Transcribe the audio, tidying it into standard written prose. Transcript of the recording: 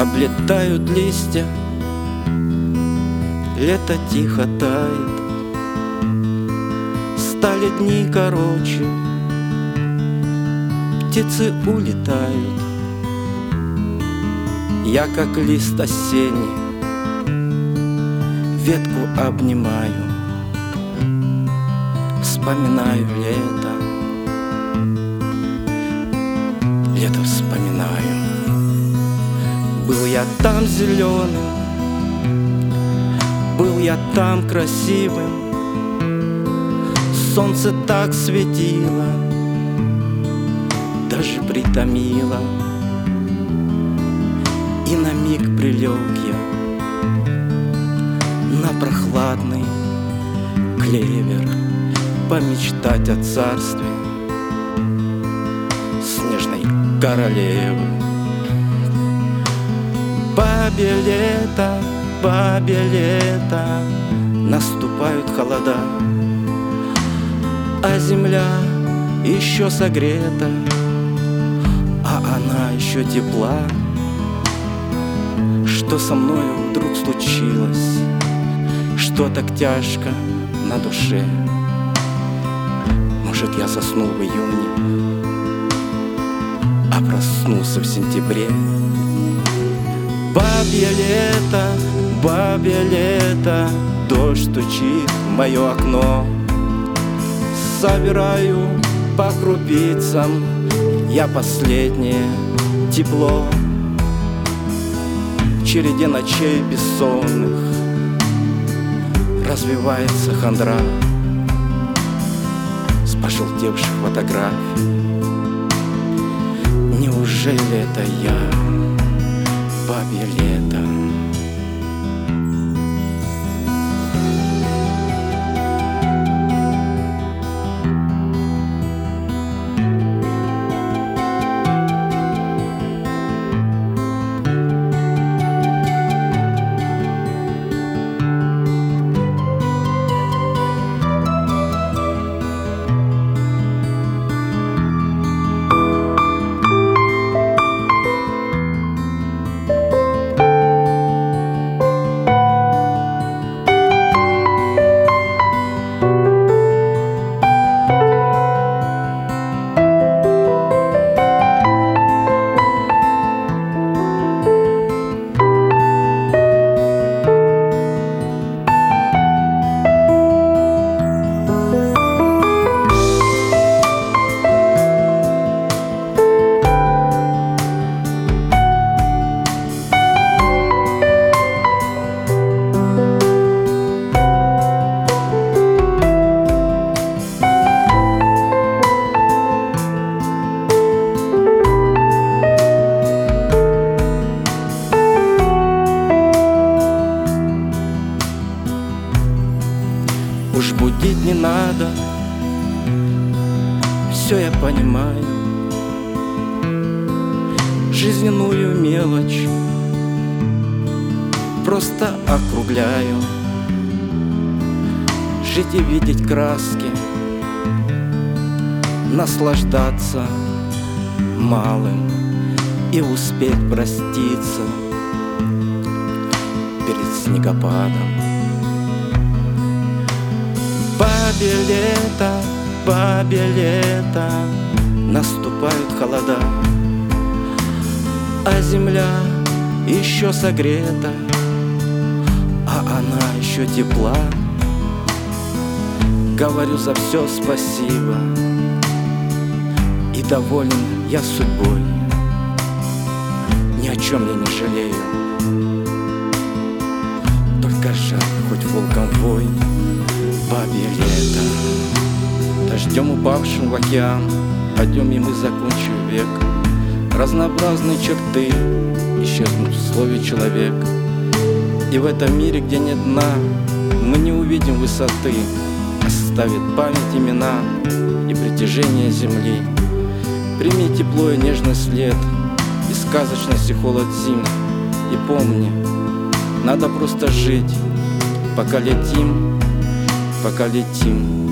Облетают листья, лето тихо тает, стали дни короче, птицы улетают. Я, как лист осенний, ветку обнимаю, вспоминаю лето, лето вспоминаю. Был я там зеленым, был я там красивым, солнце так светило, даже притомило. И на миг прилег я на прохладный клевер, помечтать о царстве снежной королевы. Бабе лето, наступают холода, а земля еще согрета, а она еще тепла. Что со мною вдруг случилось, что так тяжко на душе? Может, я заснул в июне, а проснулся в сентябре. Бабье лето, дождь стучит в мое окно. Собираю по крупицам я последнее тепло. В череде ночей бессонных развивается хандра с пожелтевших фотографий. Неужели это я, бабье лето? Уж будить не надо, все я понимаю. Жизненную мелочь просто округляю. Жить и видеть краски, наслаждаться малым и успеть проститься перед снегопадом. Бабье лето, наступают холода, а земля еще согрета, а она еще тепла. Говорю за все спасибо, и доволен я судьбой, ни о чем я не жалею. Только жаль, хоть волком вой. Бабье лето, дождем упавшим в океан, пойдем и мы закончим век. Разнообразные черты исчезнут в слове человек. И в этом мире, где нет дна, мы не увидим высоты. Оставит память имена и притяжение земли. Прими тепло и нежный след, и сказочность и холод зим. И помни, надо просто жить, пока летим, пока летим.